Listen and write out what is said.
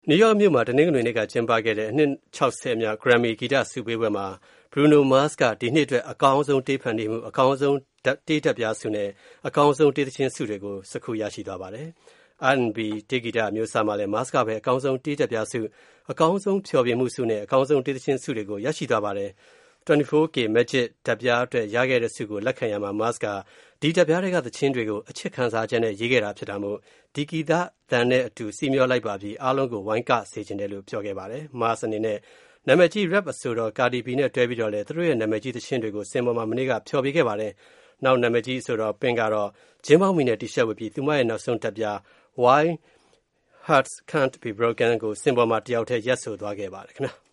နယူးယောက်မြို့မှာတနင်္ဂနွေနေ့ကကျင်းပခဲ့တဲ့အနှစ်60မြောက် Grammy ဂီတဆုပေးပွဲမှာ Bruno Mars ကဒီနှစ်အတွက်အကောင်းဆုံးတေးဖန်တီးမှု၊အကောင်းဆုံးတေးဓာတ်ပြဆုနဲ့အကောင်းဆုံးတေးသီချင်းဆုတွေကိုစက္ကူရရှိသွားပါတယ်။ R&B တေးဂီတအမျိုးအစားမှာလည်း Mars ကပဲအကောင်းဆုံးတေးဓာတ်ပြဆု၊အကောင်းဆုံးဖျော်ဖြေမှုဆုနဲ့အကောင်းဆုံးတေးသီချင်းဆုတွေကိုရရှိသွားပါတယ်။ 24K Magic ဓာတ်ပြားအတွက်ရခဲ့တဲ့ဆုကိုလက်ခံရာမှာ Mars ကဒီဓာတ်ပြားထဲကသီချင်းတွေကိုအချစ်ခံစားချက်နဲ့ရေးခဲ့တာဖြစ်တာမို့ဒီဂီတသံနဲ့အတူစီးမျောလိုက်ပါပြီအားလုံးကိုဝိုင်းကစေချင်တယ်လို့ပြောခဲ့ပါတယ်။ Mars အနေနဲ့နာမည်ကြီး Rap အဆိုတော် Cardi B နဲ့တွဲပြီးတော့လည်းသူတို့ရဲ့နာမည်ကြီးသီချင်းတွေကိုစင်ပေါ်မှာမနေ့ကဖျော်ဖြေခဲ့ပါတယ်။နောက်နာမည်ကြီးအဆိုတော် Pink ကတော့ဂျင်းဘောင်းဘီနဲ့တီရှပ်ဝတ်ပြီးသူမရဲ့နောက်ဆုံးဓာတ်ပြား Why Hearts Can't Be Broken ကိုစင်ပေါ်မှာတယောက်တည်းရက်ဆိုသွားခဲ့ပါတယ်ခင်ဗျာ။